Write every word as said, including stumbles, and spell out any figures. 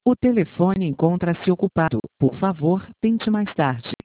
O telefone encontra-se ocupado. Por favor, tente mais tarde.